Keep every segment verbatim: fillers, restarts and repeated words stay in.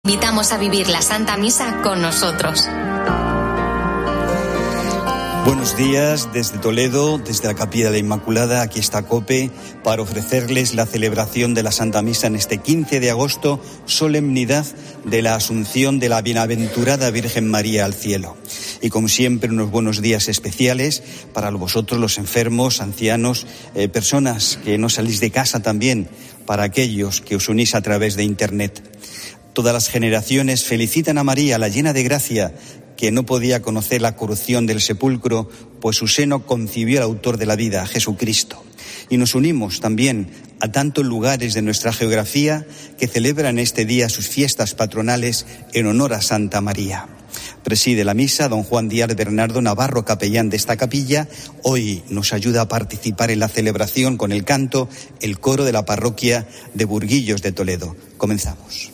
Invitamos a vivir la Santa Misa con nosotros. Buenos días desde Toledo, desde la Capilla de la Inmaculada. Aquí está COPE para ofrecerles la celebración de la Santa Misa en este quince de agosto, solemnidad de la Asunción de la Bienaventurada Virgen María al cielo. Y como siempre, unos buenos días especiales para vosotros, los enfermos, ancianos, eh, personas que no salís de casa también, para aquellos que os unís a través de Internet. Todas las generaciones felicitan a María, la llena de gracia, que no podía conocer la corrupción del sepulcro, pues su seno concibió al autor de la vida, Jesucristo. Y nos unimos también a tantos lugares de nuestra geografía que celebran este día sus fiestas patronales en honor a Santa María. Preside la misa don Juan Díaz Bernardo Navarro, capellán de esta capilla. Hoy nos ayuda a participar en la celebración con el canto el coro de la parroquia de Burguillos de Toledo. Comenzamos.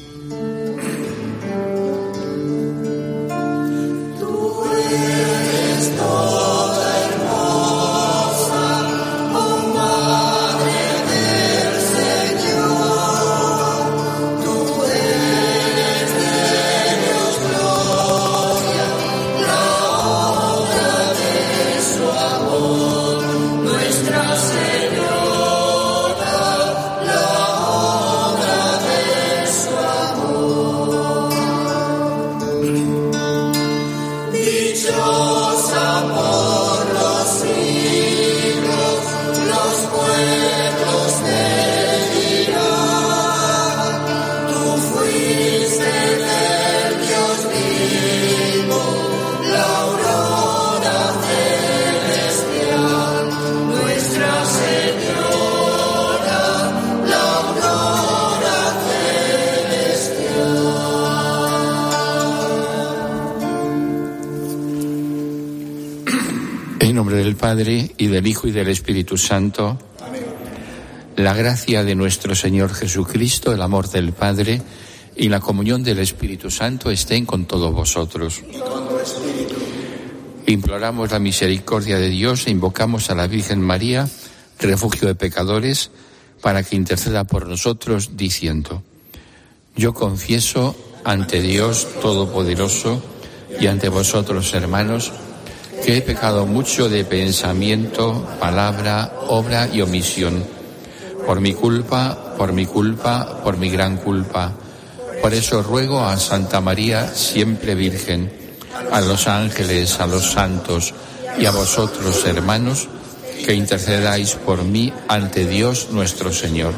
Del Padre, y del Hijo, y del Espíritu Santo. Amén. La gracia de nuestro Señor Jesucristo, el amor del Padre y la comunión del Espíritu Santo estén con todos vosotros. Y con tu espíritu. Imploramos la misericordia de Dios e invocamos a la Virgen María, refugio de pecadores, para que interceda por nosotros, diciendo: Yo confieso ante Dios Todopoderoso y ante vosotros, hermanos, que he pecado mucho de pensamiento, palabra, obra y omisión. Por mi culpa, por mi culpa, por mi gran culpa. Por eso ruego a Santa María, siempre Virgen, a los ángeles, a los santos y a vosotros, hermanos, que intercedáis por mí ante Dios nuestro Señor.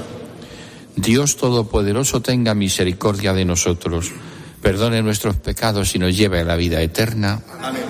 Dios Todopoderoso tenga misericordia de nosotros, perdone nuestros pecados y nos lleve a la vida eterna. Amén.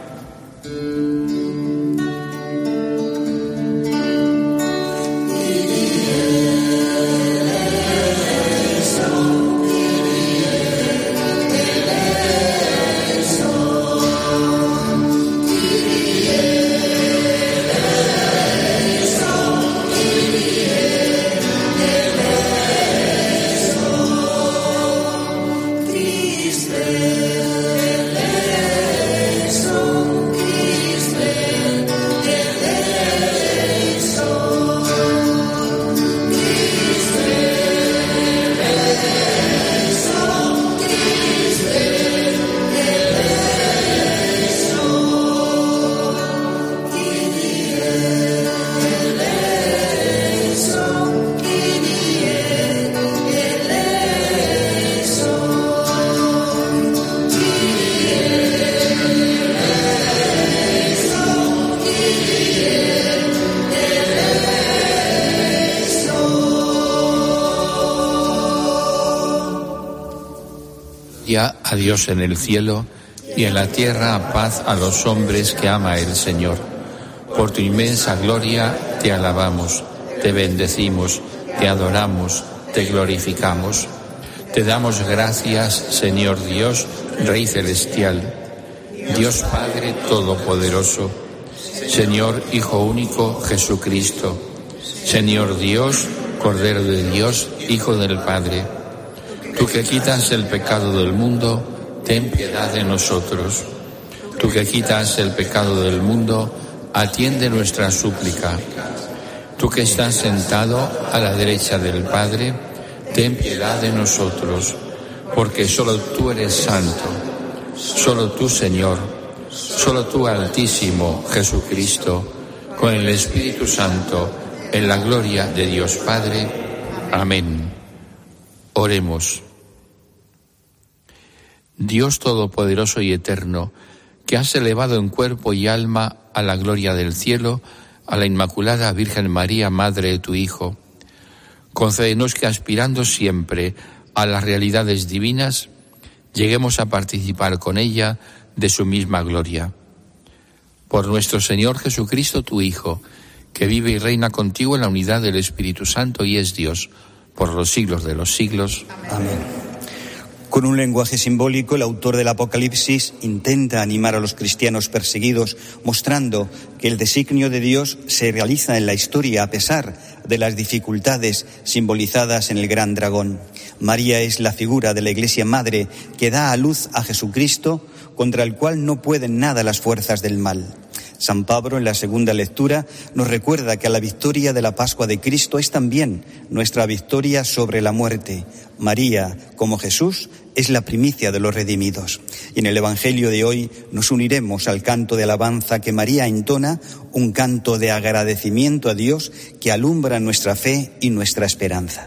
A Dios en el cielo y en la tierra paz a los hombres que ama el Señor. Por tu inmensa gloria te alabamos, te bendecimos, te adoramos, te glorificamos. Te damos gracias, Señor Dios, Rey celestial, Dios Padre todopoderoso, Señor Hijo único Jesucristo, Señor Dios, Cordero de Dios, Hijo del Padre. Tú que quitas el pecado del mundo, ten piedad de nosotros. Tú que quitas el pecado del mundo, atiende nuestra súplica. Tú que estás sentado a la derecha del Padre, ten piedad de nosotros. porque solo tú eres santo, solo tú, Señor, solo tú, Altísimo Jesucristo, con el Espíritu Santo, en la gloria de Dios Padre. Amén. Oremos. Dios Todopoderoso y Eterno, que has elevado en cuerpo y alma a la gloria del cielo a la Inmaculada Virgen María, Madre de tu Hijo, concédenos que, aspirando siempre a las realidades divinas, lleguemos a participar con ella de su misma gloria. Por nuestro Señor Jesucristo, tu Hijo, que vive y reina contigo en la unidad del Espíritu Santo y es Dios, por los siglos de los siglos. Amén. Con un lenguaje simbólico, el autor del Apocalipsis intenta animar a los cristianos perseguidos, mostrando que el designio de Dios se realiza en la historia a pesar de las dificultades simbolizadas en el gran dragón. María es la figura de la Iglesia Madre que da a luz a Jesucristo, contra el cual no pueden nada las fuerzas del mal. San Pablo, en la segunda lectura, nos recuerda que la victoria de la Pascua de Cristo es también nuestra victoria sobre la muerte. María, como Jesús, es la primicia de los redimidos. Y en el Evangelio de hoy nos uniremos al canto de alabanza que María entona, un canto de agradecimiento a Dios que alumbra nuestra fe y nuestra esperanza.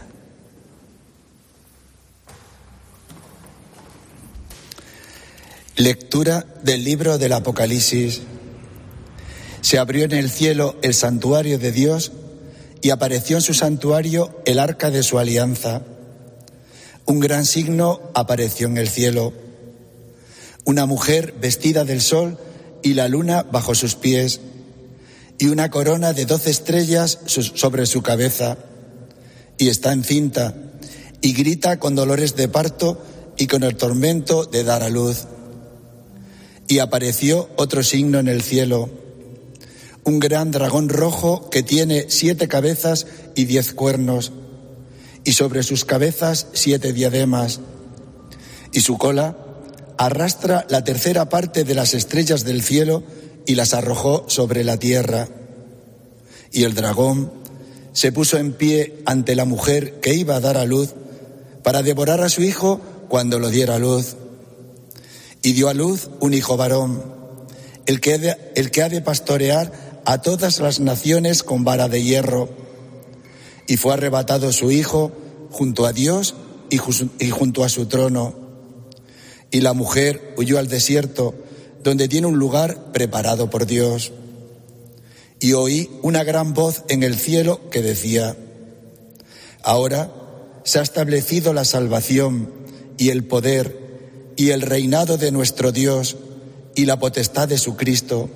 Lectura del libro del Apocalipsis. Se abrió en el cielo el santuario de Dios y apareció en su santuario el arca de su alianza. Un gran signo apareció en el cielo: una mujer vestida del sol y la luna bajo sus pies, y una corona de doce estrellas sobre su cabeza, y está encinta, y grita con dolores de parto y con el tormento de dar a luz. Y apareció otro signo en el cielo: un gran dragón rojo que tiene siete cabezas y diez cuernos, y sobre sus cabezas siete diademas, y su cola arrastra la tercera parte de las estrellas del cielo y las arrojó sobre la tierra. Y el dragón se puso en pie ante la mujer que iba a dar a luz para devorar a su hijo cuando lo diera a luz. Y dio a luz un hijo varón, el que, de, el que ha de pastorear a todas las naciones con vara de hierro. Y fue arrebatado su hijo junto a Dios y, ju- y junto a su trono. Y la mujer huyó al desierto, donde tiene un lugar preparado por Dios. Y oí una gran voz en el cielo que decía: ahora se ha establecido la salvación y el poder y el reinado de nuestro Dios y la potestad de su Cristo.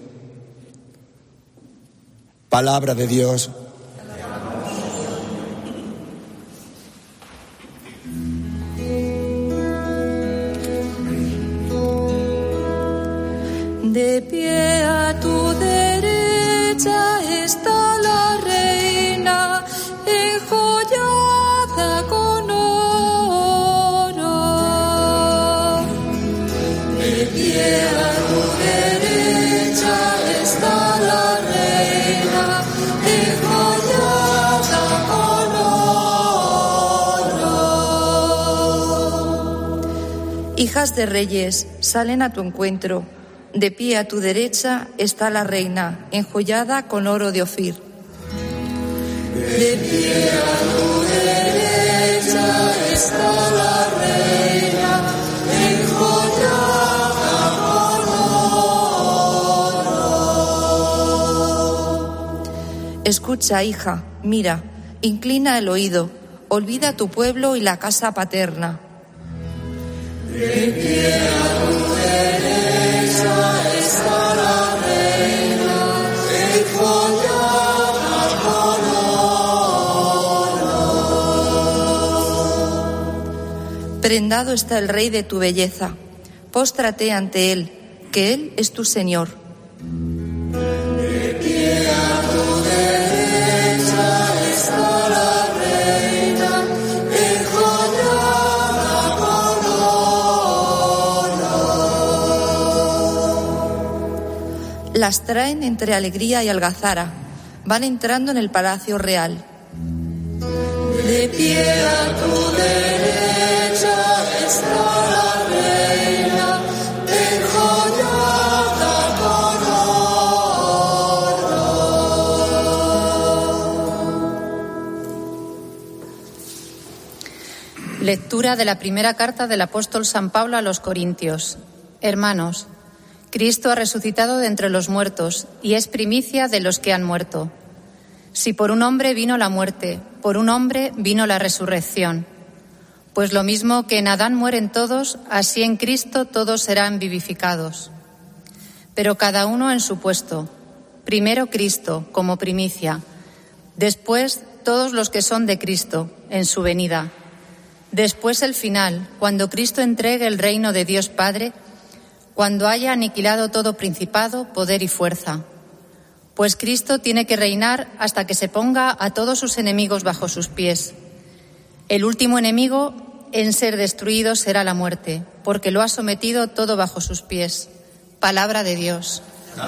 Palabra de Dios. De pie a tu derecha está la reina, enjollada con oro. De pie a tu derecha está la reina, enjollada con oro. Hijas de reyes, salen a tu encuentro. De pie a tu derecha está la reina, enjollada con oro de Ofir. De pie a tu derecha está la reina, enjollada con oro. Escucha, hija, mira, inclina el oído, olvida tu pueblo y la casa paterna. De pie a tu derecha está la reina, enjollada con oro. Prendado está el rey de tu belleza, póstrate ante él, que él es tu Señor. De pie a tu derecha está la reina, enjollada con oro. Las traen entre alegría y algazara, van entrando en el palacio real. De pie a tu derecha Lectura de la primera carta del apóstol San Pablo a los Corintios. Hermanos, Cristo ha resucitado de entre los muertos y es primicia de los que han muerto. Si por un hombre vino la muerte, por un hombre vino la resurrección. Pues lo mismo que en Adán mueren todos, así en Cristo todos serán vivificados. Pero cada uno en su puesto. Primero Cristo, como primicia. Después todos los que son de Cristo, en su venida. Después el final, cuando Cristo entregue el reino de Dios Padre, cuando haya aniquilado todo principado, poder y fuerza. Pues Cristo tiene que reinar hasta que se ponga a todos sus enemigos bajo sus pies. El último enemigo en ser destruido será la muerte, porque lo ha sometido todo bajo sus pies. Palabra de Dios.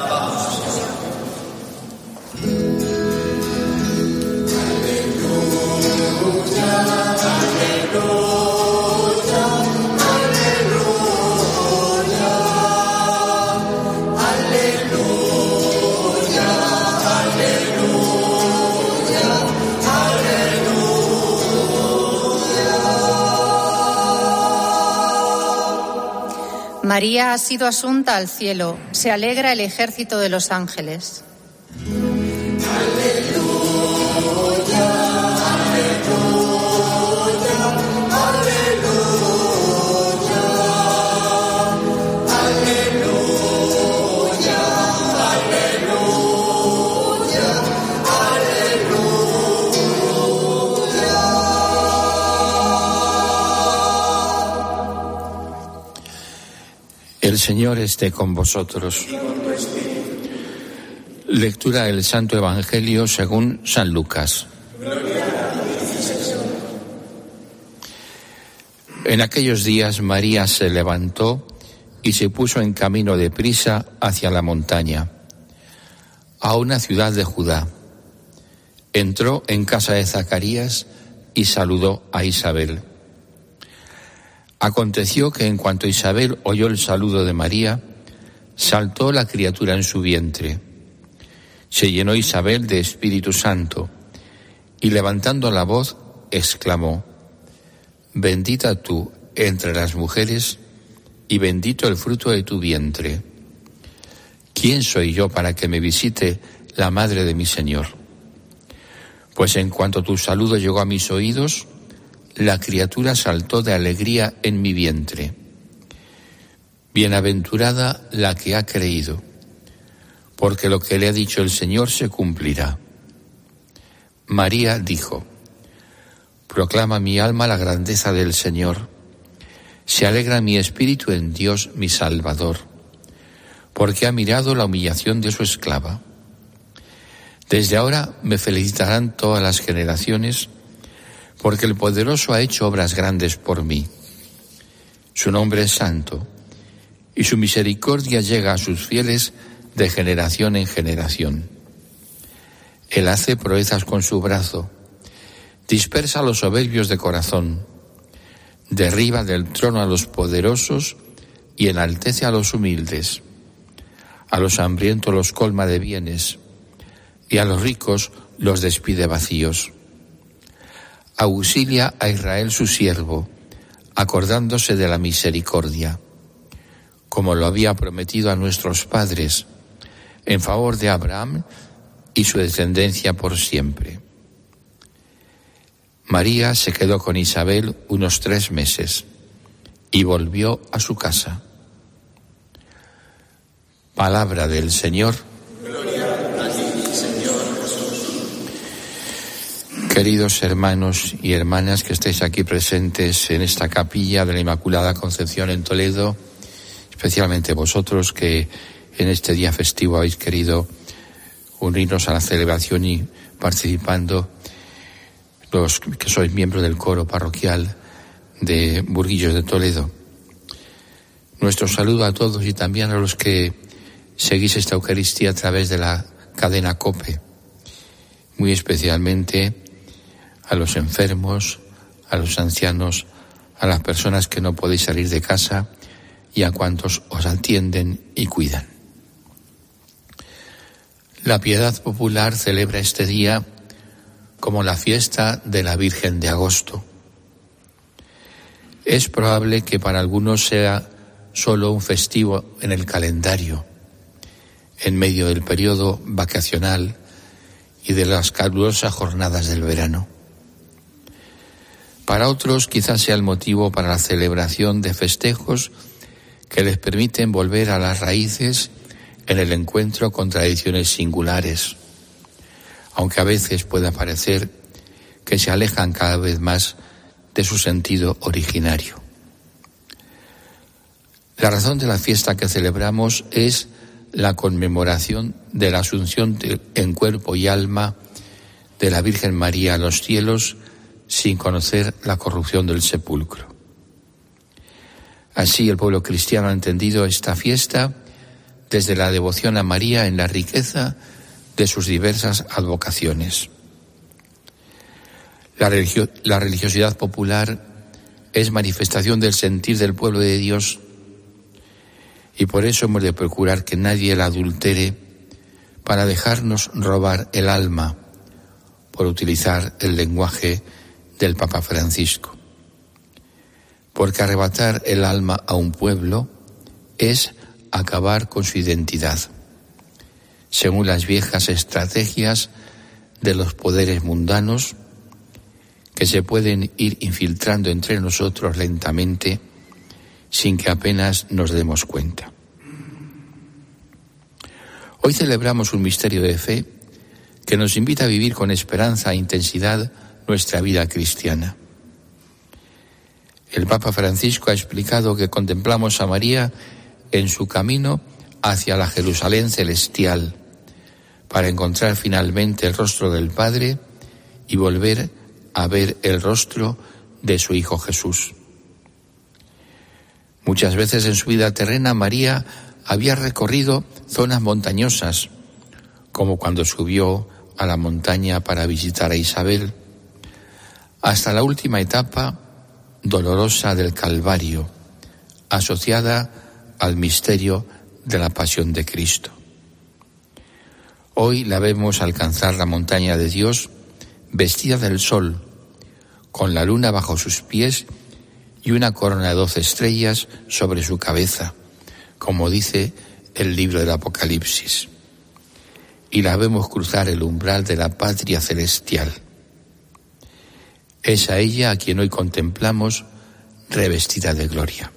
María ha sido asunta al cielo, se alegra el ejército de los ángeles. El Señor esté con vosotros. Lectura del Santo Evangelio según San Lucas. En aquellos días María se levantó y se puso en camino de prisa hacia la montaña, a una ciudad de Judá. Entró en casa de Zacarías y saludó a Isabel. Aconteció que en cuanto Isabel oyó el saludo de María, saltó la criatura en su vientre. Se llenó Isabel de Espíritu Santo y levantando la voz exclamó: Bendita tú entre las mujeres y bendito el fruto de tu vientre. ¿Quién soy yo para que me visite la madre de mi Señor? Pues en cuanto tu saludo llegó a mis oídos, la criatura saltó de alegría en mi vientre. Bienaventurada la que ha creído, porque lo que le ha dicho el Señor se cumplirá. María dijo: Proclama mi alma la grandeza del Señor. Se alegra mi espíritu en Dios mi Salvador, porque ha mirado la humillación de su esclava. Desde ahora me felicitarán todas las generaciones, porque el Poderoso ha hecho obras grandes por mí. Su nombre es santo, y su misericordia llega a sus fieles de generación en generación. Él hace proezas con su brazo, dispersa a los soberbios de corazón, derriba del trono a los poderosos y enaltece a los humildes. A los hambrientos los colma de bienes, y a los ricos los despide vacíos. Auxilia a Israel su siervo, acordándose de la misericordia, como lo había prometido a nuestros padres, en favor de Abraham y su descendencia por siempre. María se quedó con Isabel unos tres meses y volvió a su casa. Palabra del Señor. Queridos hermanos y hermanas que estáis aquí presentes en esta capilla de la Inmaculada Concepción en Toledo, especialmente vosotros que en este día festivo habéis querido unirnos a la celebración y participando, los que sois miembros del coro parroquial de Burguillos de Toledo. Nuestro saludo a todos y también a los que seguís esta Eucaristía a través de la cadena COPE, muy especialmente a los enfermos, a los ancianos, a las personas que no podéis salir de casa y a cuantos os atienden y cuidan. La piedad popular celebra este día como la fiesta de la Virgen de Agosto. Es probable que para algunos sea solo un festivo en el calendario, en medio del periodo vacacional y de las calurosas jornadas del verano. Para otros quizás sea el motivo para la celebración de festejos que les permiten volver a las raíces en el encuentro con tradiciones singulares, aunque a veces pueda parecer que se alejan cada vez más de su sentido originario. La razón de la fiesta que celebramos es la conmemoración de la asunción de, en cuerpo y alma de la Virgen María a los cielos sin conocer la corrupción del sepulcro. Así el pueblo cristiano ha entendido esta fiesta desde la devoción a María en la riqueza de sus diversas advocaciones. La, religio- la religiosidad popular es manifestación del sentir del pueblo de Dios y por eso hemos de procurar que nadie la adultere para dejarnos robar el alma, por utilizar el lenguaje del Papa Francisco. Porque arrebatar el alma a un pueblo es acabar con su identidad, según las viejas estrategias de los poderes mundanos que se pueden ir infiltrando entre nosotros lentamente sin que apenas nos demos cuenta. Hoy celebramos un misterio de fe que nos invita a vivir con esperanza e intensidad nuestra vida cristiana. El Papa Francisco ha explicado que contemplamos a María en su camino hacia la Jerusalén celestial para encontrar finalmente el rostro del Padre y volver a ver el rostro de su Hijo Jesús. Muchas veces en su vida terrena María había recorrido zonas montañosas, como cuando subió a la montaña para visitar a Isabel, hasta la última etapa dolorosa del Calvario, asociada al misterio de la pasión de Cristo. Hoy la vemos alcanzar la montaña de Dios vestida del sol, con la luna bajo sus pies y una corona de doce estrellas sobre su cabeza, como dice el libro del Apocalipsis. Y la vemos cruzar el umbral de la patria celestial. Es a ella a quien hoy contemplamos revestida de gloria.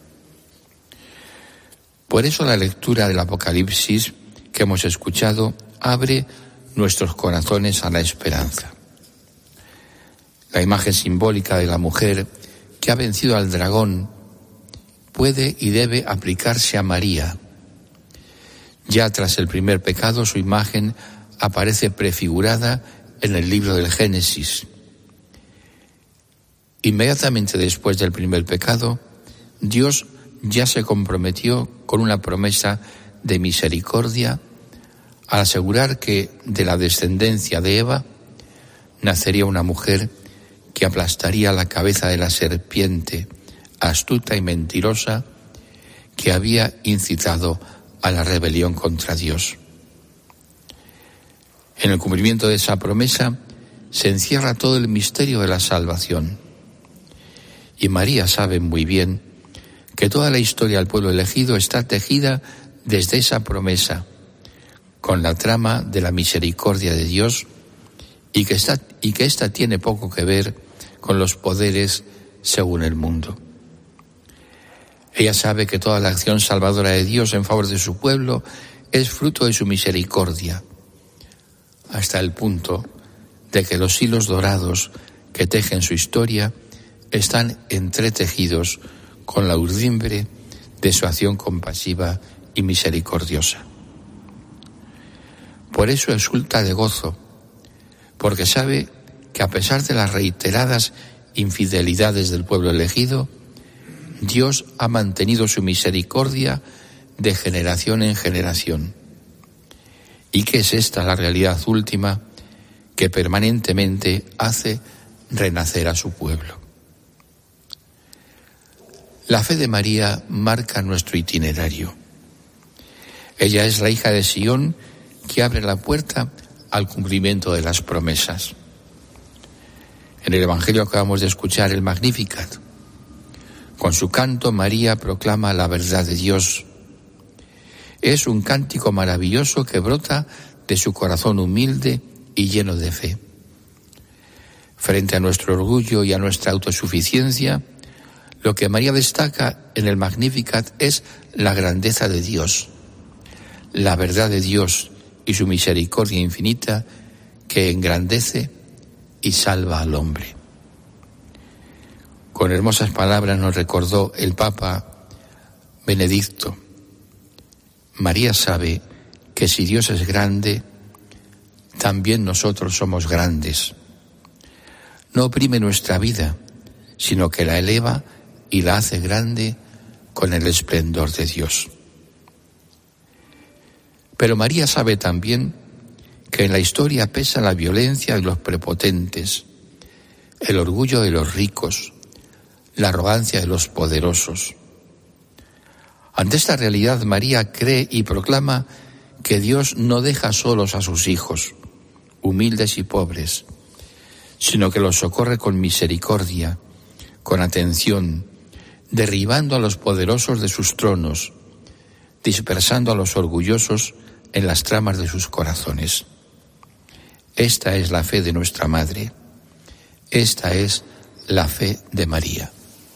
Por eso la lectura del Apocalipsis que hemos escuchado abre nuestros corazones a la esperanza. La imagen simbólica de la mujer que ha vencido al dragón puede y debe aplicarse a María. Ya tras el primer pecado, su imagen aparece prefigurada en el libro del Génesis. Inmediatamente después del primer pecado, Dios ya se comprometió con una promesa de misericordia al asegurar que de la descendencia de Eva nacería una mujer que aplastaría la cabeza de la serpiente astuta y mentirosa que había incitado a la rebelión contra Dios. En el cumplimiento de esa promesa se encierra todo el misterio de la salvación. Y María sabe muy bien que toda la historia del pueblo elegido está tejida desde esa promesa, con la trama de la misericordia de Dios, y que esta, y que esta tiene poco que ver con los poderes según el mundo. Ella sabe que toda la acción salvadora de Dios en favor de su pueblo es fruto de su misericordia, hasta el punto de que los hilos dorados que tejen su historia están entretejidos con la urdimbre de su acción compasiva y misericordiosa. Por eso exulta de gozo, porque sabe que a pesar de las reiteradas infidelidades del pueblo elegido, Dios ha mantenido su misericordia de generación en generación. Y que es esta la realidad última que permanentemente hace renacer a su pueblo. La fe de María marca nuestro itinerario. Ella es la hija de Sión que abre la puerta al cumplimiento de las promesas. En el Evangelio acabamos de escuchar el Magnificat. Con su canto María proclama la verdad de Dios. Es un cántico maravilloso que brota de su corazón humilde y lleno de fe. Frente a nuestro orgullo y a nuestra autosuficiencia, lo que María destaca en el Magnificat es la grandeza de Dios, la verdad de Dios y su misericordia infinita que engrandece y salva al hombre. Con hermosas palabras nos recordó el Papa Benedicto. María sabe que si Dios es grande, también nosotros somos grandes. No oprime nuestra vida, sino que la eleva y la hace grande con el esplendor de Dios. Pero María sabe también que en la historia pesa la violencia de los prepotentes, el orgullo de los ricos, la arrogancia de los poderosos. Ante esta realidad, María cree y proclama que Dios no deja solos a sus hijos, humildes y pobres, sino que los socorre con misericordia, con atención, derribando a los poderosos de sus tronos, dispersando a los orgullosos en las tramas de sus corazones. Esta es la fe de nuestra Madre. Esta es la fe de María.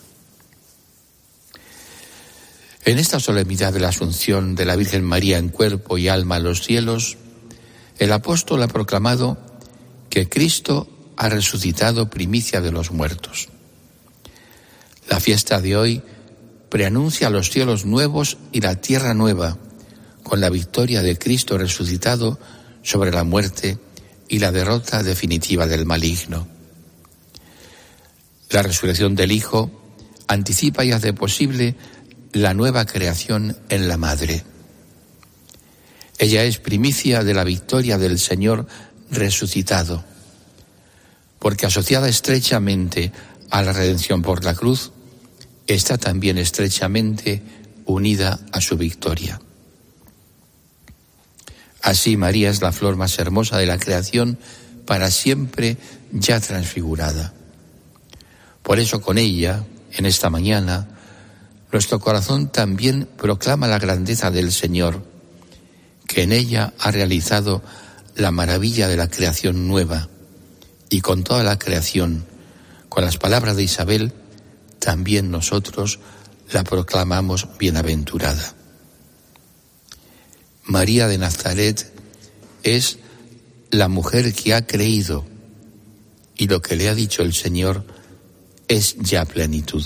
En esta solemnidad de la Asunción de la Virgen María en cuerpo y alma a los cielos, el apóstol ha proclamado que Cristo ha resucitado primicia de los muertos. La fiesta de hoy preanuncia los cielos nuevos y la tierra nueva, con la victoria de Cristo resucitado sobre la muerte y la derrota definitiva del maligno. La resurrección del Hijo anticipa y hace posible la nueva creación en la Madre. Ella es primicia de la victoria del Señor resucitado, porque asociada estrechamente a la redención por la cruz, está también estrechamente unida a su victoria. Así María es la flor más hermosa de la creación, para siempre ya transfigurada. Por eso con ella, en esta mañana, nuestro corazón también proclama la grandeza del Señor, que en ella ha realizado la maravilla de la creación nueva, y con toda la creación, con las palabras de Isabel, también nosotros la proclamamos bienaventurada. María de Nazaret es la mujer que ha creído, y lo que le ha dicho el Señor es ya plenitud.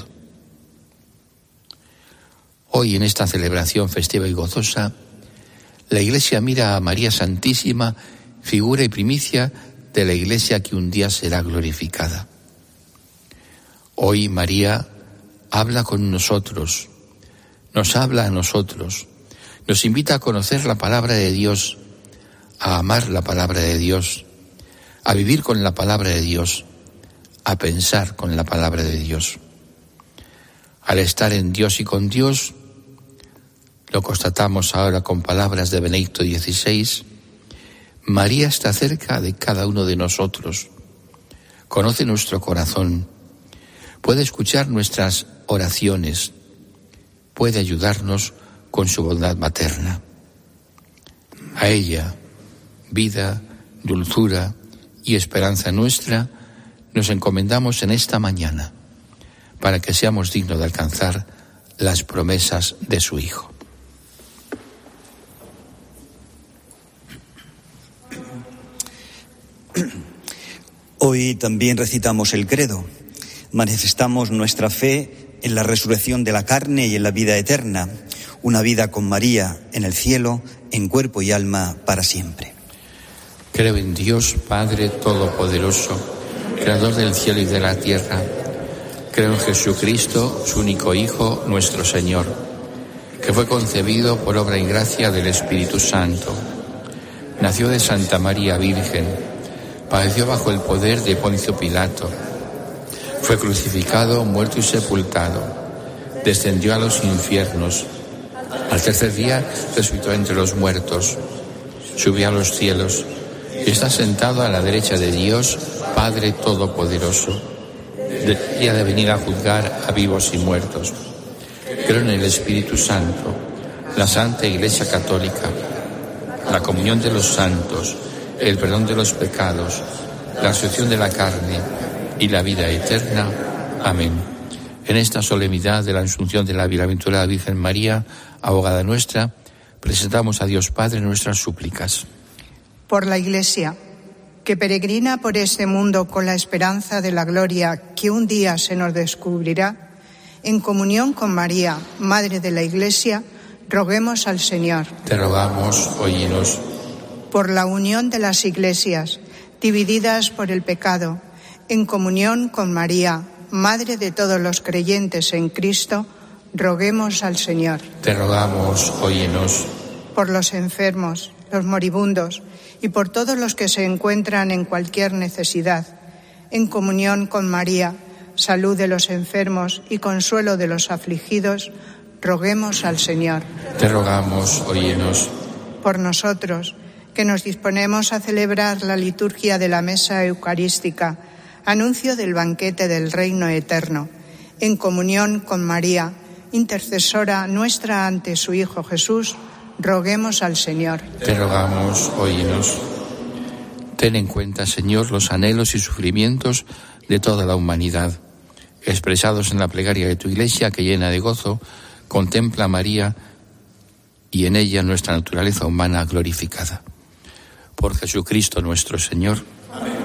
Hoy, en esta celebración festiva y gozosa, la Iglesia mira a María Santísima, figura y primicia de la Iglesia que un día será glorificada. Hoy María habla con nosotros, nos habla a nosotros, nos invita a conocer la palabra de Dios, a amar la palabra de Dios, a vivir con la palabra de Dios, a pensar con la palabra de Dios. Al estar en Dios y con Dios, lo constatamos ahora con palabras de Benedicto dieciséis, María está cerca de cada uno de nosotros, conoce nuestro corazón, puede escuchar nuestras oraciones, puede ayudarnos con su bondad materna. A ella, vida, dulzura y esperanza nuestra, nos encomendamos en esta mañana, para que seamos dignos de alcanzar las promesas de su Hijo. Hoy también recitamos el credo. Manifestamos nuestra fe en la resurrección de la carne y en la vida eterna, una vida con María en el cielo, en cuerpo y alma para siempre. Creo en Dios, Padre Todopoderoso, Creador del cielo y de la tierra. Creo en Jesucristo, su único Hijo, nuestro Señor, que fue concebido por obra y gracia del Espíritu Santo. Nació de Santa María Virgen, padeció bajo el poder de Poncio Pilato, fue crucificado, muerto y sepultado, descendió a los infiernos. Al tercer día resucitó entre los muertos, subió a los cielos y está sentado a la derecha de Dios, Padre Todopoderoso. Debería de venir a juzgar a vivos y muertos. Creo en el Espíritu Santo, la Santa Iglesia Católica, la comunión de los santos, el perdón de los pecados, la resurrección de la carne y la vida eterna. Amén. En esta solemnidad de la Asunción de la Bienaventurada Virgen María, abogada nuestra, presentamos a Dios Padre nuestras súplicas. Por la Iglesia, que peregrina por este mundo con la esperanza de la gloria que un día se nos descubrirá, en comunión con María, Madre de la Iglesia, roguemos al Señor. Te rogamos, óyenos. Por la unión de las iglesias, divididas por el pecado, en comunión con María, Madre de todos los creyentes en Cristo, roguemos al Señor. Te rogamos, óyenos. Por los enfermos, los moribundos y por todos los que se encuentran en cualquier necesidad, en comunión con María, salud de los enfermos y consuelo de los afligidos, roguemos al Señor. Te rogamos, óyenos. Por nosotros, que nos disponemos a celebrar la liturgia de la mesa eucarística, anuncio del banquete del reino eterno, en comunión con María, intercesora nuestra ante su Hijo Jesús, roguemos al Señor. Te rogamos, óyenos. Ten en cuenta, Señor, los anhelos y sufrimientos de toda la humanidad, expresados en la plegaria de tu Iglesia, que llena de gozo contempla a María y en ella nuestra naturaleza humana glorificada. Por Jesucristo nuestro Señor. Amén.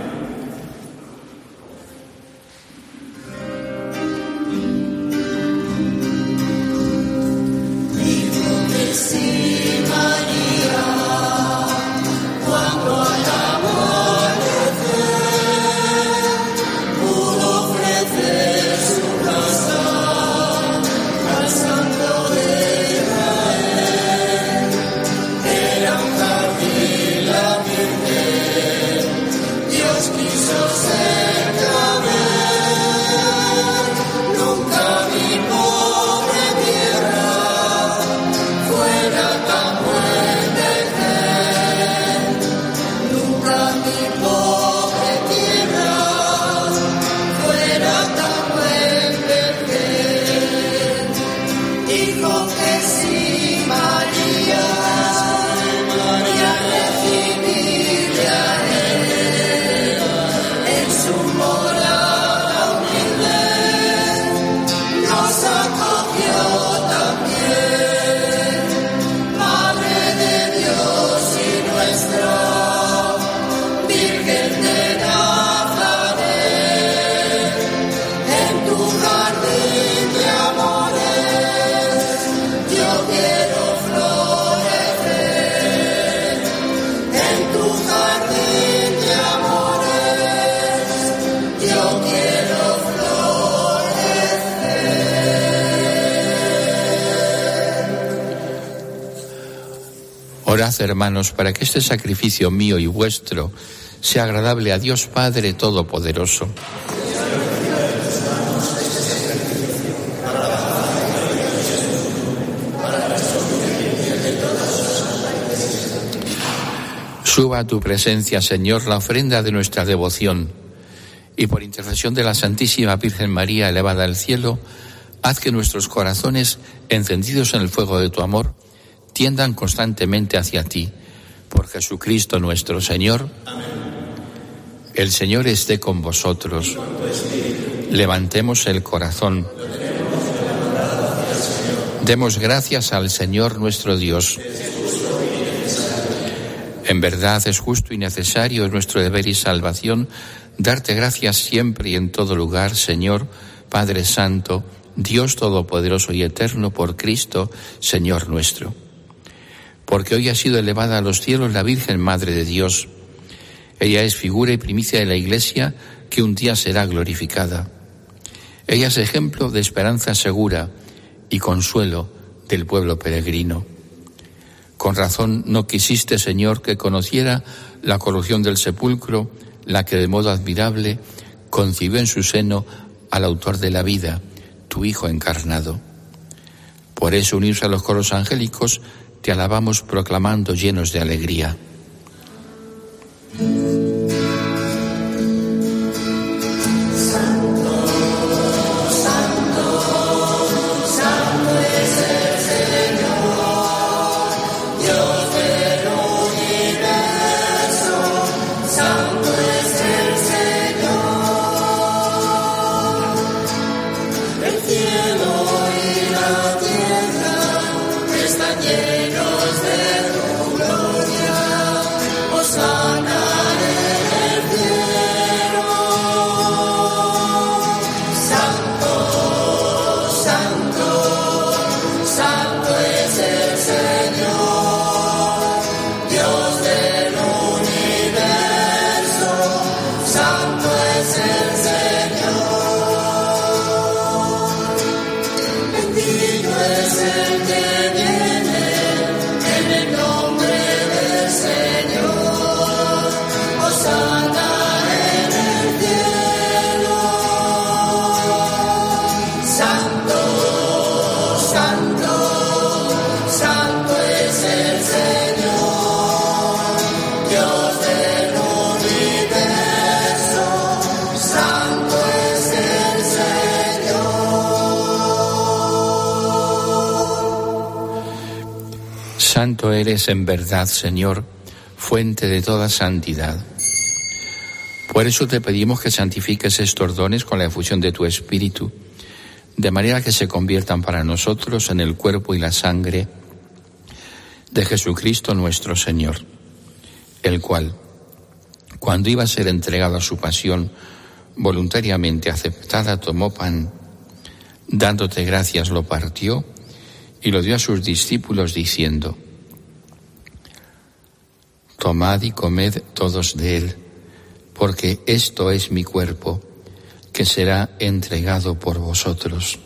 Orad, hermanos, para que este sacrificio mío y vuestro sea agradable a Dios Padre Todopoderoso. Suba a tu presencia, Señor, la ofrenda de nuestra devoción, y por intercesión de la Santísima Virgen María elevada al cielo, haz que nuestros corazones, encendidos en el fuego de tu amor, tiendan constantemente hacia ti. Por Jesucristo nuestro Señor. Amén. El Señor esté con vosotros. Levantemos el corazón. Demos gracias al Señor nuestro Dios. En verdad es justo y necesario, es nuestro deber y salvación, darte gracias siempre y en todo lugar, Señor, Padre Santo, Dios Todopoderoso y Eterno, por Cristo, Señor nuestro. Porque hoy ha sido elevada a los cielos la Virgen Madre de Dios. Ella es figura y primicia de la Iglesia que un día será glorificada. Ella es ejemplo de esperanza segura y consuelo del pueblo peregrino. Con razón no quisiste, Señor, que conociera la corrupción del sepulcro, la que de modo admirable concibió en su seno al autor de la vida, tu Hijo encarnado. Por eso, unidos a los coros angélicos, te alabamos proclamando llenos de alegría. Santo eres en verdad, Señor, fuente de toda santidad. Por eso te pedimos que santifiques estos dones con la efusión de tu Espíritu, de manera que se conviertan para nosotros en el cuerpo y la sangre de Jesucristo nuestro Señor, el cual, cuando iba a ser entregado a su pasión, voluntariamente aceptada, tomó pan, dándote gracias lo partió y lo dio a sus discípulos diciendo: tomad y comed todos de él, porque esto es mi cuerpo, que será entregado por vosotros.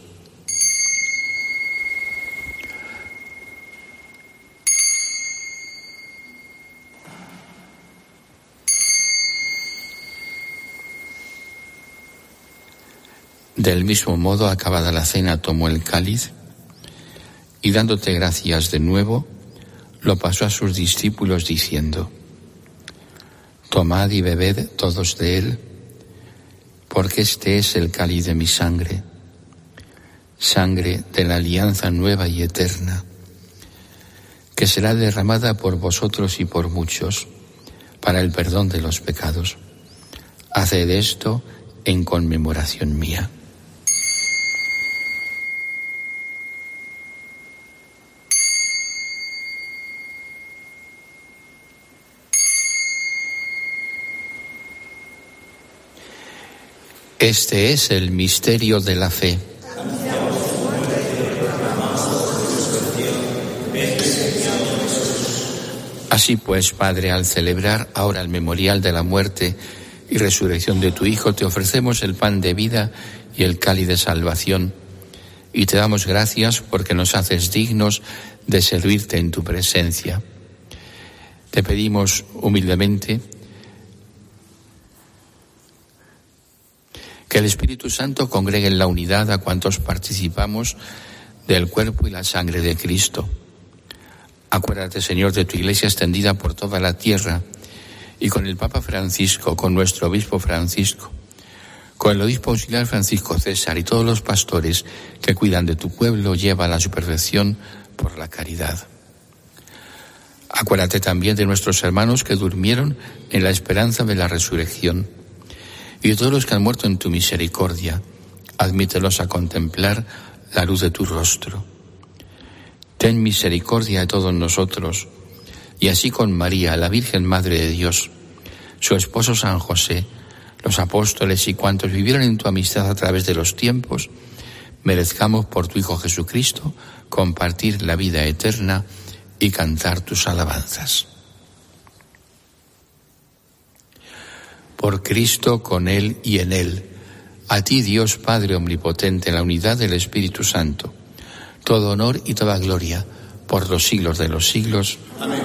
Del mismo modo, acabada la cena, tomó el cáliz y, dándote gracias de nuevo, lo pasó a sus discípulos diciendo: tomad y bebed todos de él, porque este es el cáliz de mi sangre, sangre de la alianza nueva y eterna, que será derramada por vosotros y por muchos, para el perdón de los pecados. Haced esto en conmemoración mía. Este es el misterio de la fe. Así pues, Padre, al celebrar ahora el memorial de la muerte y resurrección de tu Hijo, te ofrecemos el pan de vida y el cáliz de salvación, y te damos gracias porque nos haces dignos de servirte en tu presencia. Te pedimos humildemente que el Espíritu Santo congregue en la unidad a cuantos participamos del cuerpo y la sangre de Cristo. Acuérdate, Señor, de tu Iglesia extendida por toda la tierra, y con el Papa Francisco, con nuestro Obispo Francisco, con el Obispo Auxiliar Francisco César y todos los pastores que cuidan de tu pueblo, lleva a su perfección por la caridad. Acuérdate también de nuestros hermanos que durmieron en la esperanza de la resurrección, y de todos los que han muerto en tu misericordia, admítelos a contemplar la luz de tu rostro. Ten misericordia de todos nosotros, y así con María, la Virgen Madre de Dios, su esposo San José, los apóstoles y cuantos vivieron en tu amistad a través de los tiempos, merezcamos por tu Hijo Jesucristo compartir la vida eterna y cantar tus alabanzas. Por Cristo, con Él y en Él, a ti, Dios Padre Omnipotente, en la unidad del Espíritu Santo, todo honor y toda gloria por los siglos de los siglos. Amén.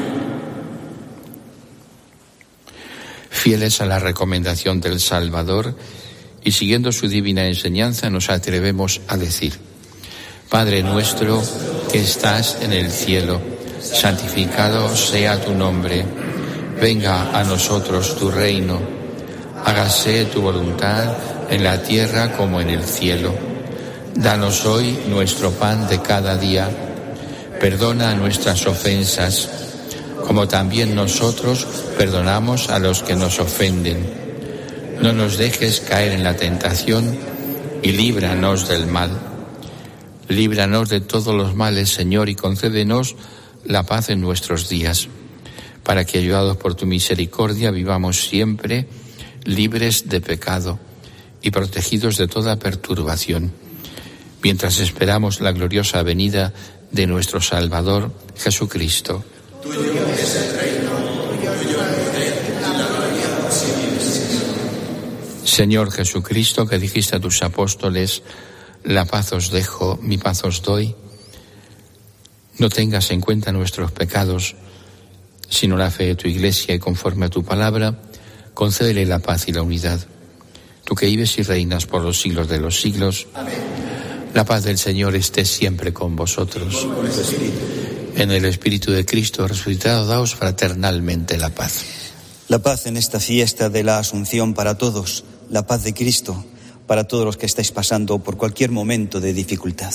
Fieles a la recomendación del Salvador y siguiendo su divina enseñanza, nos atrevemos a decir: Padre nuestro, que estás en el cielo, santificado sea tu nombre. Venga a nosotros tu reino. Hágase tu voluntad en la tierra como en el cielo. Danos hoy nuestro pan de cada día. Perdona nuestras ofensas, como también nosotros perdonamos a los que nos ofenden. No nos dejes caer en la tentación y líbranos del mal. Líbranos de todos los males, Señor, y concédenos la paz en nuestros días, para que, ayudados por tu misericordia, vivamos siempre libres de pecado y protegidos de toda perturbación, mientras esperamos la gloriosa venida de nuestro Salvador Jesucristo. Tuyo es el reino, tuyo es el poder y la gloria por siempre. Señor Jesucristo, que dijiste a tus apóstoles: la paz os dejo, mi paz os doy, no tengas en cuenta nuestros pecados, sino la fe de tu Iglesia, y conforme a tu palabra, concédele la paz y la unidad. Tú que vives y reinas por los siglos de los siglos. Amén. La paz del Señor esté siempre con vosotros. En el Espíritu de Cristo resucitado, daos fraternalmente la paz. La paz en esta fiesta de la Asunción para todos, la paz de Cristo para todos los que estáis pasando por cualquier momento de dificultad.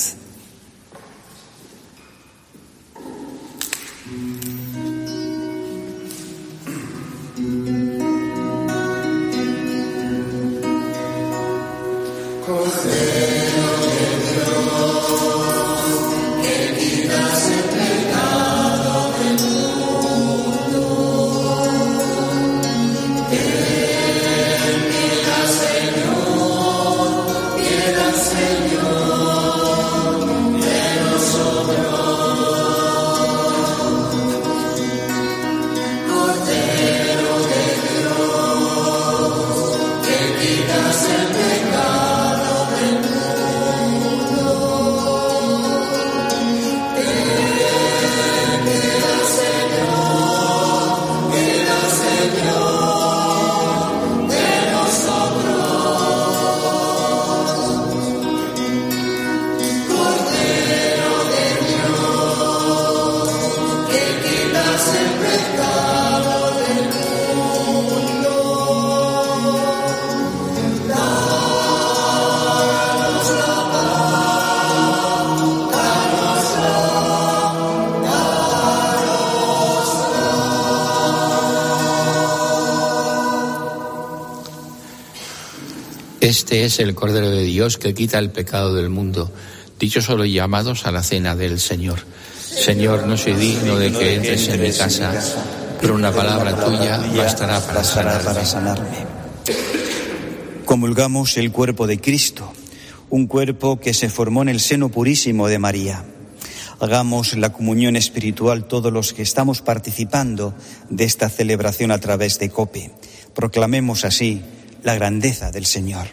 Este es el Cordero de Dios que quita el pecado del mundo. Dichosos los llamados a la cena del Señor. Señor, no soy digno de que entres en mi casa, pero una palabra tuya bastará para sanarme. Comulgamos el cuerpo de Cristo, un cuerpo que se formó en el seno purísimo de María. Hagamos la comunión espiritual todos los que estamos participando de esta celebración a través de COPE. Proclamemos así la grandeza del Señor.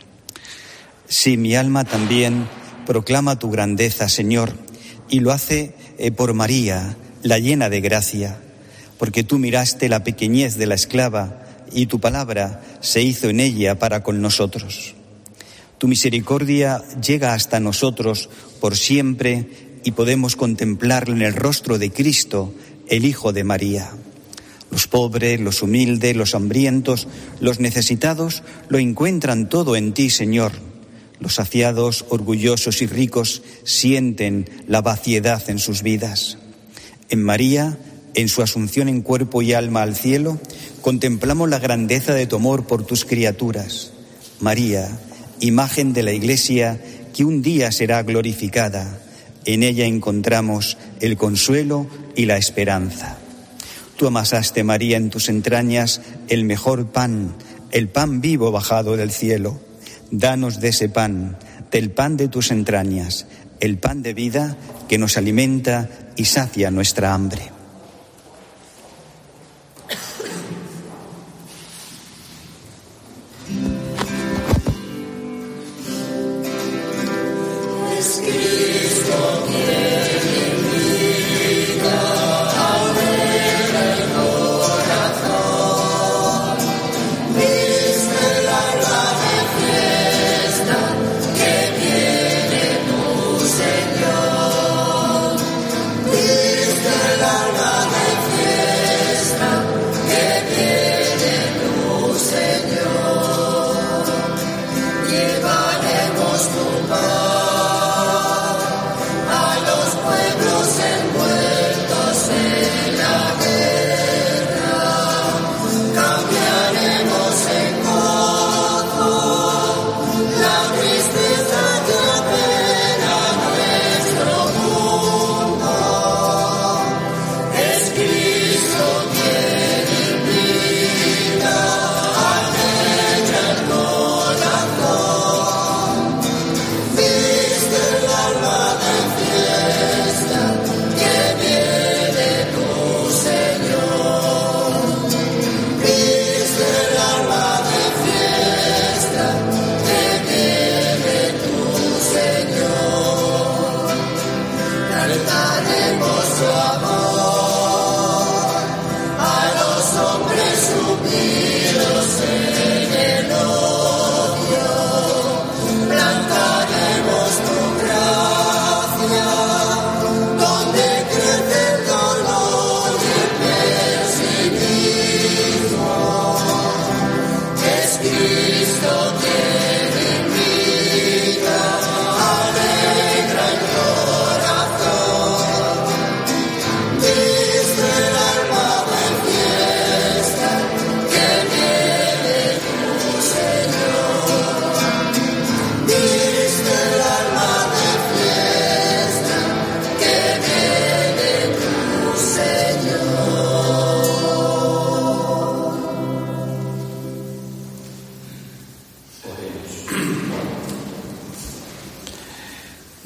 Sí, mi alma también proclama tu grandeza, Señor, y lo hace eh, por María, la llena de gracia, porque tú miraste la pequeñez de la esclava y tu palabra se hizo en ella para con nosotros. Tu misericordia llega hasta nosotros por siempre y podemos contemplarla en el rostro de Cristo, el Hijo de María. Los pobres, los humildes, los hambrientos, los necesitados lo encuentran todo en ti, Señor. Los saciados, orgullosos y ricos sienten la vaciedad en sus vidas. En María, en su asunción en cuerpo y alma al cielo, contemplamos la grandeza de tu amor por tus criaturas. María, imagen de la Iglesia que un día será glorificada. En ella encontramos el consuelo y la esperanza. Tú amasaste, María, en tus entrañas el mejor pan, el pan vivo bajado del cielo. Danos de ese pan, del pan de tus entrañas, el pan de vida que nos alimenta y sacia nuestra hambre.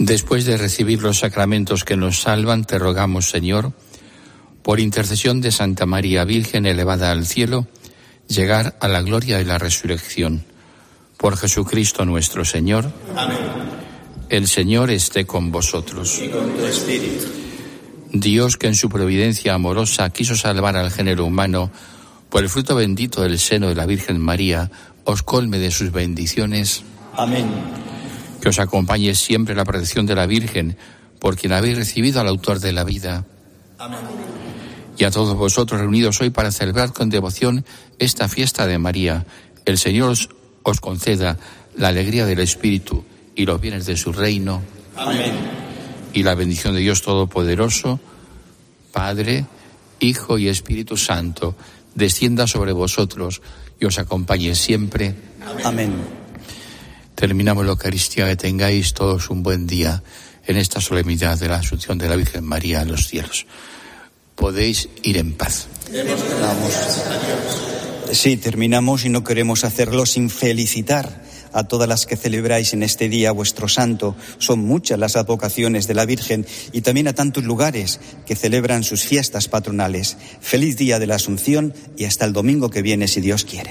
Después de recibir los sacramentos que nos salvan, te rogamos, Señor, por intercesión de Santa María Virgen elevada al cielo, llegar a la gloria de la resurrección. Por Jesucristo nuestro Señor. Amén. El Señor esté con vosotros. Y con tu espíritu. Dios, que en su providencia amorosa quiso salvar al género humano por el fruto bendito del seno de la Virgen María, os colme de sus bendiciones. Amén. Que os acompañe siempre la protección de la Virgen, por quien habéis recibido al autor de la vida. Amén. Y a todos vosotros reunidos hoy para celebrar con devoción esta fiesta de María, el Señor os, os conceda la alegría del Espíritu y los bienes de su reino. Amén. Y la bendición de Dios Todopoderoso, Padre, Hijo y Espíritu Santo, descienda sobre vosotros y os acompañe siempre. Amén. Terminamos la Eucaristía, que tengáis todos un buen día en esta solemnidad de la Asunción de la Virgen María en los cielos. Podéis ir en paz. Sí, terminamos y no queremos hacerlo sin felicitar a todas las que celebráis en este día vuestro santo. Son muchas las advocaciones de la Virgen y también a tantos lugares que celebran sus fiestas patronales. Feliz día de la Asunción y hasta el domingo que viene, si Dios quiere.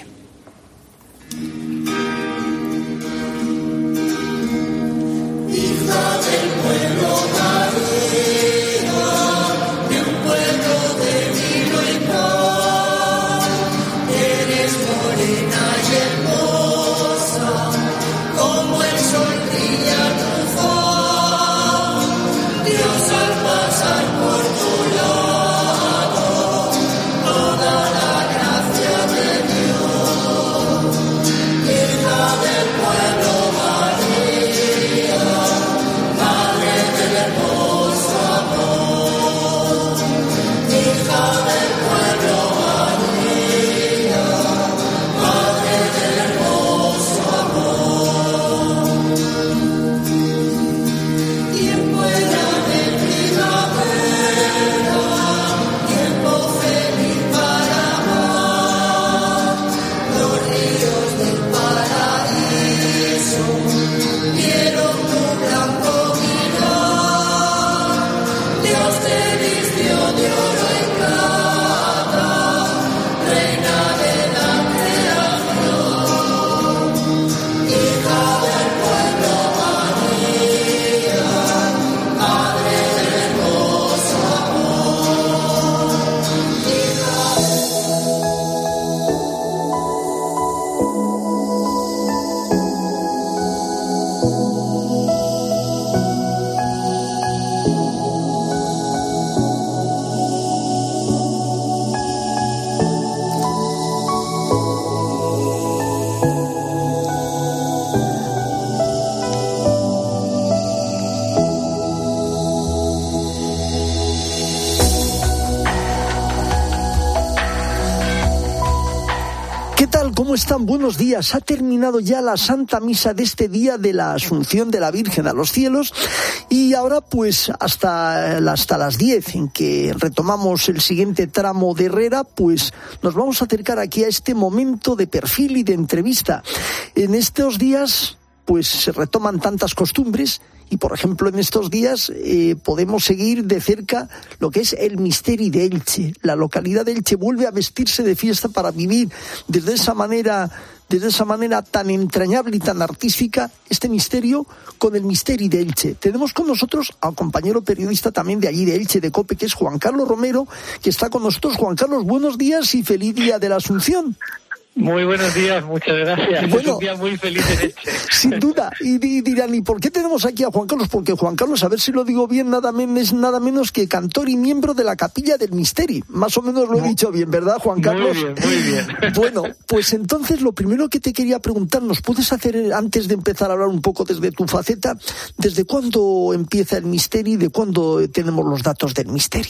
¿Cómo están? Buenos días. Ha terminado ya la Santa Misa de este día de la Asunción de la Virgen a los cielos y ahora pues hasta, hasta las diez, en que retomamos el siguiente tramo de Herrera, pues nos vamos a acercar aquí a este momento de perfil y de entrevista. En estos días pues se retoman tantas costumbres y, por ejemplo, en estos días eh, podemos seguir de cerca lo que es el Misteri de Elche. La localidad de Elche vuelve a vestirse de fiesta para vivir desde esa manera, desde esa manera tan entrañable y tan artística este misterio con el Misteri de Elche. Tenemos con nosotros a un compañero periodista también de allí de Elche, de COPE, que es Juan Carlos Romero, que está con nosotros. Juan Carlos, buenos días y feliz día de la Asunción. Muy buenos días, muchas gracias. Bueno, es un día muy feliz en Elche. Sin duda. Y, y dirán, ¿y por qué tenemos aquí a Juan Carlos? Porque Juan Carlos, a ver si lo digo bien, nada menos, es nada menos que cantor y miembro de la Capilla del Misteri. Más o menos lo he dicho bien, ¿verdad, Juan Carlos? Muy bien, muy bien. Bueno, pues entonces lo primero que te quería preguntar, ¿nos puedes hacer, antes de empezar a hablar un poco desde tu faceta, desde cuándo empieza el Misteri y de cuándo tenemos los datos del Misteri?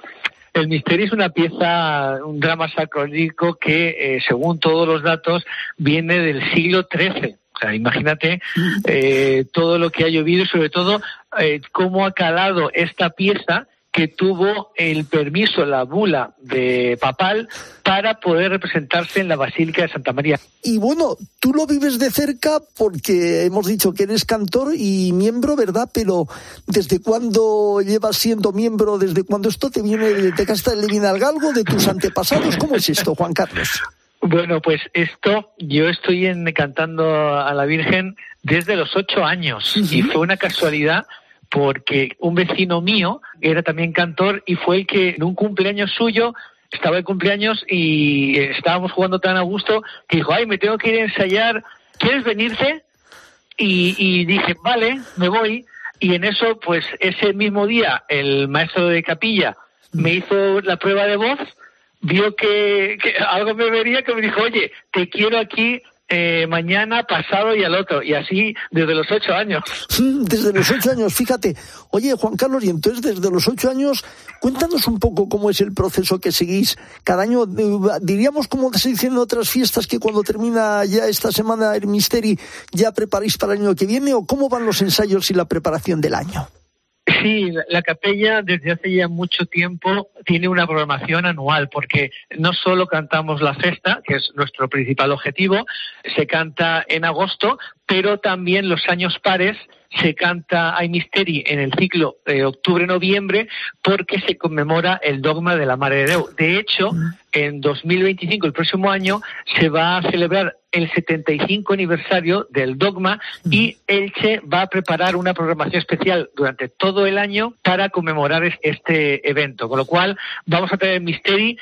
El Misteri es una pieza, un drama sacro-lírico que, eh, según todos los datos, viene del siglo trece. O sea, imagínate eh, todo lo que ha llovido y sobre todo eh, cómo ha calado esta pieza que tuvo el permiso, la bula de papal para poder representarse en la Basílica de Santa María. Y bueno, tú lo vives de cerca porque hemos dicho que eres cantor y miembro, ¿verdad? Pero ¿desde cuándo llevas siendo miembro? ¿Desde cuándo esto te viene de, de casa le viene al galgo, de tus antepasados? ¿Cómo es esto, Juan Carlos? Bueno, pues esto, yo estoy en, cantando a la Virgen desde los ocho años, uh-huh. Y fue una casualidad porque un vecino mío era también cantor y fue el que en un cumpleaños suyo, estaba de cumpleaños y estábamos jugando tan a gusto que dijo, ay, me tengo que ir a ensayar, ¿quieres venirte? Y, y dije, vale, me voy. Y en eso, pues ese mismo día, el maestro de capilla me hizo la prueba de voz, vio que, que algo me vería, que me dijo, oye, te quiero aquí eh, mañana, pasado y al otro. Y así desde los ocho años. Desde los ocho años, fíjate. Oye, Juan Carlos, y entonces desde los ocho años, cuéntanos un poco cómo es el proceso que seguís cada año. Diríamos, como se dice en otras fiestas, que cuando termina ya esta semana el Misteri, ya preparáis para el año que viene, ¿o cómo van los ensayos y la preparación del año? Sí, la capella desde hace ya mucho tiempo tiene una programación anual, porque no solo cantamos la festa, que es nuestro principal objetivo, se canta en agosto, pero también los años pares se canta Ai Misteri en el ciclo de octubre-noviembre, porque se conmemora el dogma de la Mare de Déu. De hecho, en dos mil veinticinco, el próximo año, se va a celebrar el setenta y cinco aniversario del dogma y Elche va a preparar una programación especial durante todo el año para conmemorar este evento, con lo cual vamos a tener Misteri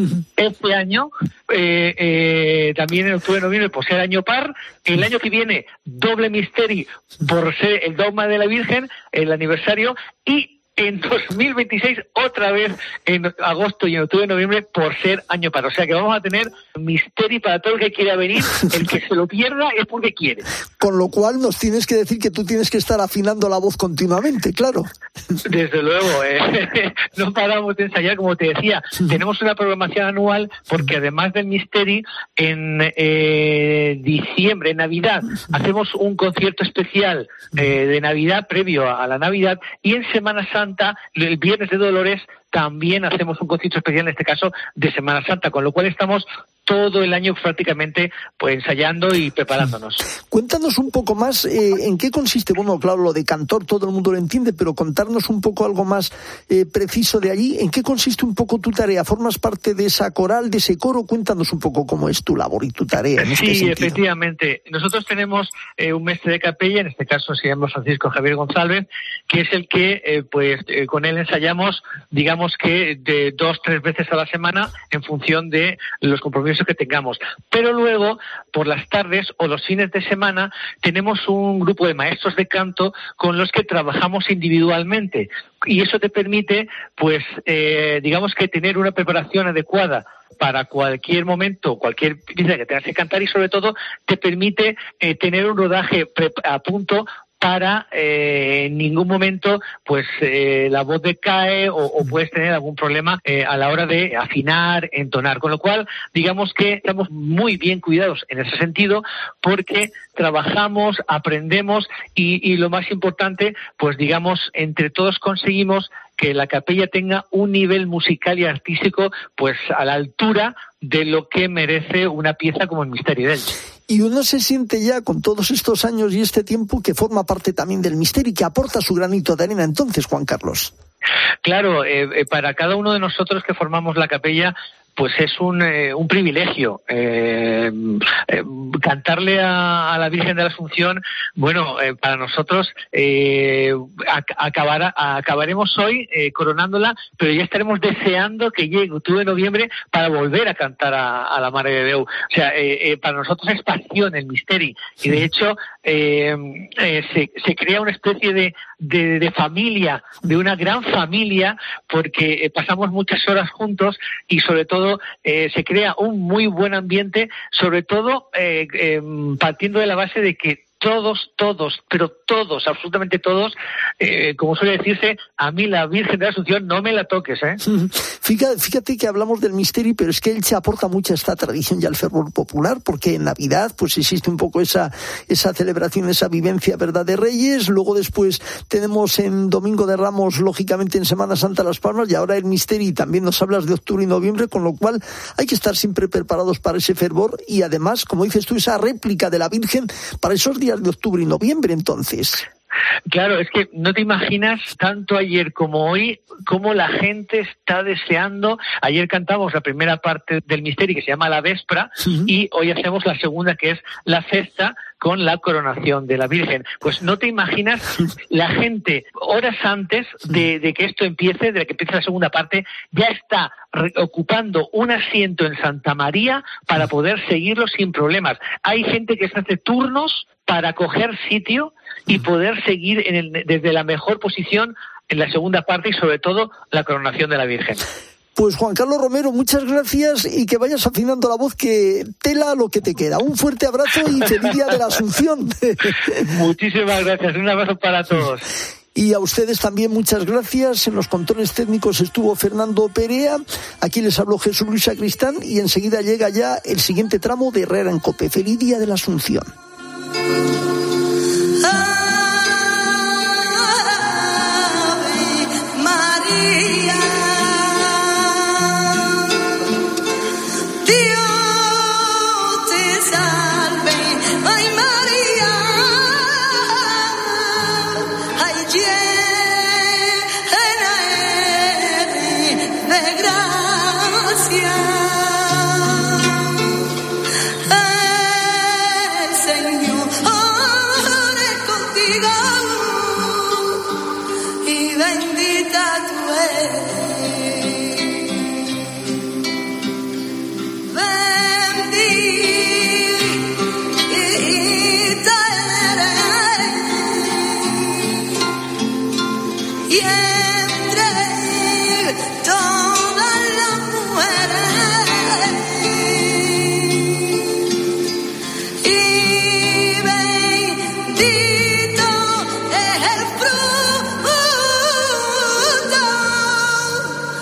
este año, eh, eh, también en octubre-noviembre por ser año par, el año que viene doble Misteri por ser el dogma de la Virgen, el aniversario, y en dos mil veintiséis otra vez en agosto y en octubre y noviembre por ser año par. O sea que vamos a tener Misteri para todo el que quiera venir. El que se lo pierda es porque quiere. Con lo cual nos tienes que decir que tú tienes que estar afinando la voz continuamente, claro. Desde luego, eh, no paramos de ensayar, como te decía. Tenemos una programación anual porque además del Misteri, en eh, diciembre, en Navidad, hacemos un concierto especial eh, de Navidad previo a la Navidad, y en Semana Santa, el Viernes de Dolores, también hacemos un concierto especial, en este caso de Semana Santa, con lo cual estamos todo el año prácticamente pues ensayando y preparándonos. Cuéntanos un poco más eh, en qué consiste, bueno, claro, lo de cantor todo el mundo lo entiende, pero contarnos un poco algo más eh, preciso de allí. ¿En qué consiste un poco tu tarea? ¿Formas parte de esa coral, de ese coro? Cuéntanos un poco cómo es tu labor y tu tarea en este Sí, sentido. Efectivamente. Nosotros tenemos eh, un mestre de capella, en este caso se llama Francisco Javier González, que es el que eh, pues eh, con él ensayamos, digamos que de dos, tres veces a la semana en función de los compromisos que tengamos. Pero luego, por las tardes o los fines de semana, tenemos un grupo de maestros de canto con los que trabajamos individualmente. Y eso te permite, pues, eh, digamos que tener una preparación adecuada para cualquier momento, cualquier pieza que tengas que cantar, y sobre todo te permite eh, tener un rodaje a punto para eh, en ningún momento pues eh, la voz decae o, o puedes tener algún problema eh, a la hora de afinar, entonar, con lo cual digamos que estamos muy bien cuidados en ese sentido porque trabajamos, aprendemos y, y lo más importante, pues digamos entre todos conseguimos que la capella tenga un nivel musical y artístico pues a la altura de lo que merece una pieza como el Misteri de Elche. Y uno se siente ya con todos estos años y este tiempo que forma parte también del Misteri, que aporta su granito de arena entonces, Juan Carlos. Claro, eh, eh, para cada uno de nosotros que formamos la capella, pues es un, eh, un privilegio eh, eh, cantarle a, a la Virgen de la Asunción. Bueno, eh, para nosotros eh, acabar, acabaremos hoy eh, coronándola, pero ya estaremos deseando que llegue octubre de noviembre para volver a cantar a, a la Mare de Déu. O sea, eh, eh, para nosotros es pasión el Misteri, y de hecho eh, eh, se, se crea una especie de, de, de familia, de una gran familia, porque eh, pasamos muchas horas juntos y sobre todo Eh, se crea un muy buen ambiente, sobre todo eh, eh, partiendo de la base de que todos, todos, pero todos, absolutamente todos, eh, como suele decirse, a mí la Virgen de la Asunción no me la toques, ¿eh? Fíjate, fíjate que hablamos del misterio, pero es que Elche aporta mucho a esta tradición y al fervor popular, porque en Navidad pues existe un poco esa, esa celebración, esa vivencia, ¿verdad?, de Reyes. Luego después tenemos en Domingo de Ramos, lógicamente en Semana Santa Las Palmas, y ahora el misterio, y también nos hablas de octubre y noviembre, con lo cual hay que estar siempre preparados para ese fervor y además, como dices tú, esa réplica de la Virgen para esos días de octubre y noviembre, entonces. Claro, es que no te imaginas, tanto ayer como hoy, cómo la gente está deseando. Ayer cantamos la primera parte del misterio, que se llama la Vespra, uh-huh. y hoy hacemos la segunda, que es la Festa, con la coronación de la Virgen. Pues no te imaginas la gente, horas antes de, de que esto empiece, de que empiece la segunda parte, ya está re- ocupando un asiento en Santa María para poder seguirlo sin problemas. Hay gente que se hace turnos para coger sitio y poder seguir en el, desde la mejor posición en la segunda parte y sobre todo la coronación de la Virgen. Pues Juan Carlos Romero, muchas gracias y que vayas afinando la voz, que tela lo que te queda. Un fuerte abrazo y feliz día de la Asunción. Muchísimas gracias, un abrazo para todos. Y a ustedes también muchas gracias. En los controles técnicos estuvo Fernando Perea, aquí les habló Jesús Luis Sacristán y enseguida llega ya el siguiente tramo de Herrera en COPE. Feliz día de la Asunción.